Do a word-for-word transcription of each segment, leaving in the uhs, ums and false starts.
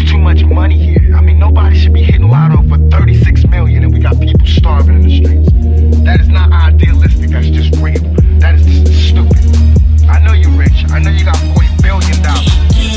too much money here. I mean, nobody should be hitting lotto for thirty-six million and we got people starving in the streets. That is not idealistic, that's just real. That is just stupid. I know you're rich, I know you got forty billion dollars.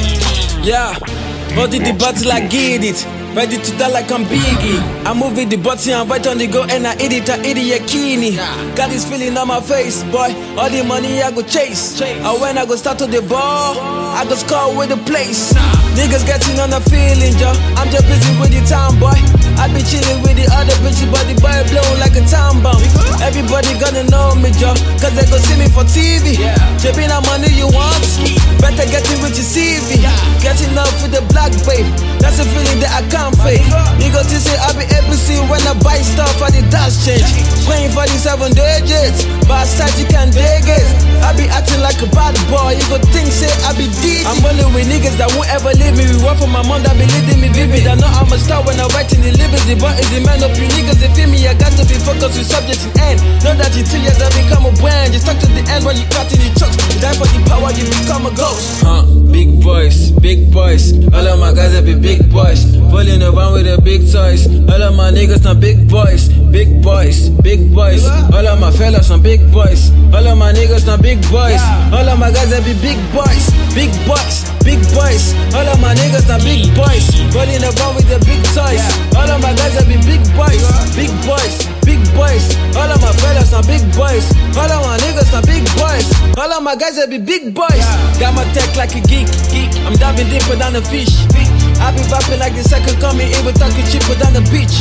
Yeah, hold the button like get it. Ready to die like I'm Biggie. I'm moving the button and right on the go and I eat it, I eat it, yakini. Got this feeling on my face, boy. All the money I go chase. And when I go start to the ball, I go score with the place. Niggas getting on the feeling, yo. I'm just busy with the time, boy. I be chilling with the other bitches, but the boy blowing like a time bomb. Everybody gonna know me, yo, cause they go see me for T V. Shipping that money you want, better get it with your C V. Getting up with the black babe, that's a feeling that I can't fake. Nigga to say I be able to see when I buy stuff at the dash change. Playing for the seven digits, but aside you can't dig it. I be acting like a bad boy, you go think say I be D. I'm only with niggas that won't ever leave me. We work for my mom that be leading me vivid. I know I'm a star when I write in the living. But is the man up you niggas, they feel me, I got to be focused with subject and end. Know that in two years I become a brand. Just talk to the end when you cut in the trucks. You die for the power, you become a ghost. Huh, big boys, big boys. All of my guys that be big boys. Pulling around with the big toys. All of my niggas not big boys. Big boys, big boys. All of my fellas some big boys. All of my niggas not big boys. All of my guys that be big boys. Big boys, big boys. All of my niggas not big boys. Pulling around with the big toys. All of my guys that be big boys. Big boys, big boys. All of my fellas are big boys. All of my niggas are big boys. All of my guys that be big boys. Got my tech like a geek. I'm diving deeper than a fish. I be rapping like the second coming, even talking cheaper than the beach.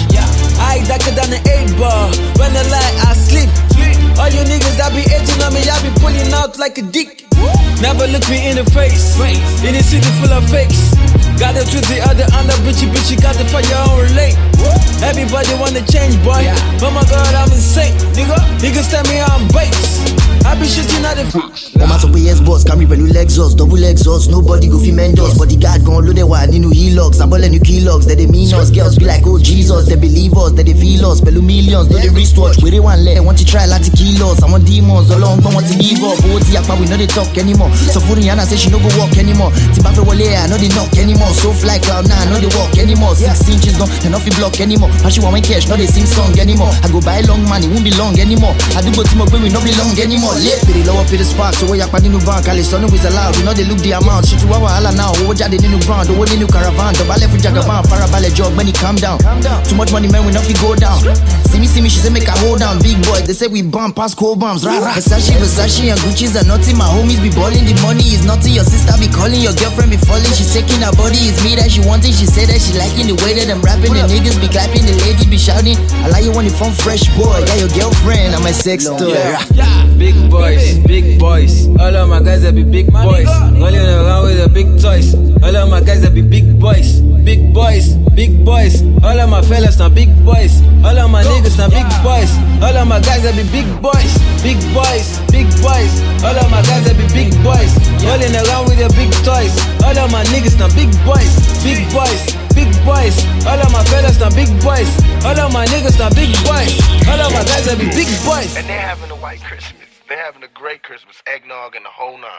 I darker than an eight ball. When I lie, I sleep. All you niggas that be hating on me, I be pulling out like a dick. Never look me in the face. In a city full of fakes. Got the truth, the other under bitchy bitchy, got the fire on relate. Everybody wanna change, boy. Oh my god, I'm insane, nigga. Niggas tell me I'm base. I be shooting at the f***. No matter where yes boss, carry pẹ̀lú Lexus, double exhaust, nobody go fit mend us. Bodyguard gon' load the wire nínú e-logs, abọ́lẹ̀ ní keylogs, they dey mean us. Girls be like, oh Jesus, they believe us, they dey feel us. Pẹ̀lú millions, no dey wristwatch, wèrè wà nílẹ̀, wọ́n ti try láti kill us. Àwọn demons, ọlọ́run gbọ́n wọ́n ti give up. Owó ti apá, we no dey talk anymore. Sọ fún Rihanna say she no go walk anymore. Tí bá fẹ́ wọlé, I no dey knock anymore. So fly cloud nine, no dey walk anymore. Six inches gone, they no fit block anymore. Pass you one cash, no dey sing song anymore. I go buy long money, won't be long anymore. Àdúgbò tí mo gbé, we no be long anymore. Late pèrè lọ́wọ́ pèrè spark, owó yapa nínú bank, àlè sọ is allowed. We know they look the amount. Ṣètò wá wàhálà now, owó jáde nínú ground, owó nínú caravan. Dọ̀bálẹ̀ fún jagaban, farabalẹ̀ jọ ọ̀gbẹ́ni calm down. Too much money man, we no fit go down. See me, see me, she say make her hold down. Big boy, they say we bomb past cold bombs. Rah, rah. Versace, Versace and Gucci's are nothing. My homies be balling, the money is nothing. Your sister be calling, your girlfriend be falling. She's taking her body, it's me that she wanting. She say that she liking the way that I'm rapping. The niggas be clapping, the ladies be shouting. I like you when you phone fresh boy. Got your girlfriend, I'm a sex toy. Yeah. Yeah. Big boys, big boys. All of my guys that be big boys. Rolling around with the big toys. All of my guys that be big boys. Big boys, big boys. All of my fellas are big boys. All of my niggas are big boys. All of my guys that be big boys. Big boys, big boys. All of my guys that be big boys. Rolling around with the big toys. All of my niggas are big boys. Big boys, big boys. All of my fellas are big boys. All of my niggas are big boys. All of my guys that be big boys. And they're having a white Christmas. They're having a great Christmas, eggnog and the whole nine.